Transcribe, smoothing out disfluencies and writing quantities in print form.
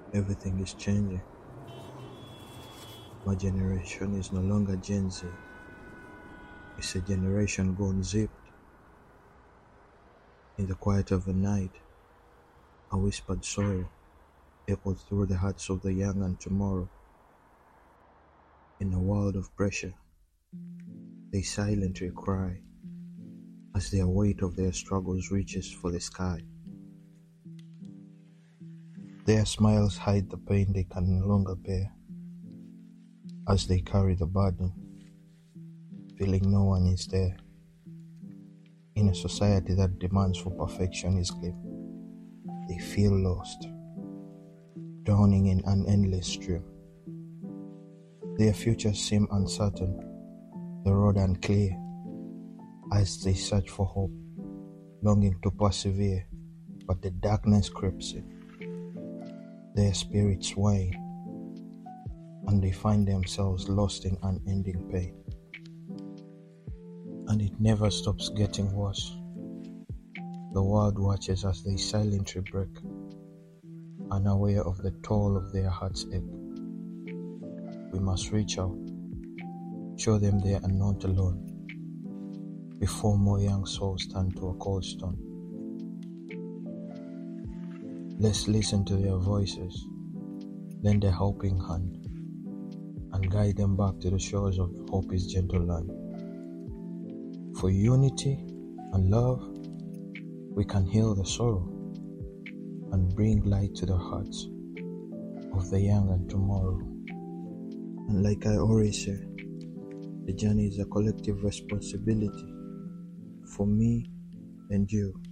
Everything is changing. My generation is no longer Gen Z. It's a generation gone zipped. In the quiet of the night, a whispered sorrow echoed through the hearts of the young and tomorrow. In a world of pressure, they silently cry as the weight of their struggles reaches for the sky. Their smiles hide the pain they can no longer bear as they carry the burden, feeling no one is there. In a society that demands for perfectionism, they feel lost, drowning in an endless stream. Their futures seem uncertain, the road unclear, as they search for hope, longing to persevere, but the darkness creeps in. Their spirits wane, and they find themselves lost in unending pain. And it never stops getting worse. The world watches as they silently break, unaware of the toll of their heart's ache. We must reach out, show them they are not alone, before more young souls turn to a cold stone. Let's listen to their voices, lend a helping hand, and guide them back to the shores of Hope's gentle land. For unity and love, we can heal the sorrow and bring light to the hearts of the young and tomorrow. And like I always say, the journey is a collective responsibility for me and you.